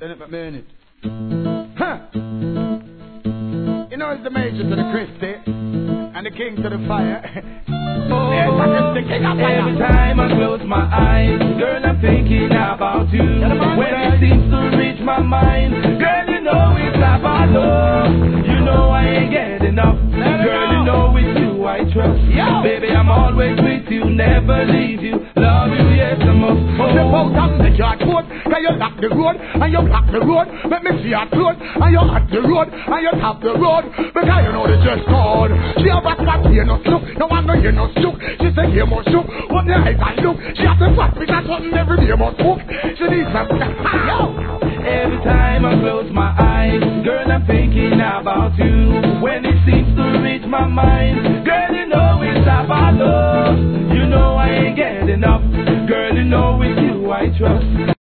Then it minute. Huh. You know it's the major to the Christie and the king to the fire. Oh, every time I close my eyes, girl, I'm thinking about you. When it seems to reach my mind, girl, you know it's about love. You know I ain't getting enough. Girl, you know it's you I trust. Baby, I'm always with you, never leave you. Love you, yes, I must. Step out on the yard coat, can you lock the road and you block the road? Let me see your clothes and you at the road and you top the road. Because you know the dress code. She have a fat here no look, no one no hear no shook. She say here must shook, but the eyes and look. She has a fat because something every day must cook. She needs some yo. Every time I close my eyes, girl, I'm thinking about you. When it seems to reach my mind, girl, you know it's about love. You know I ain't getting enough. Girl, you know it's you I trust.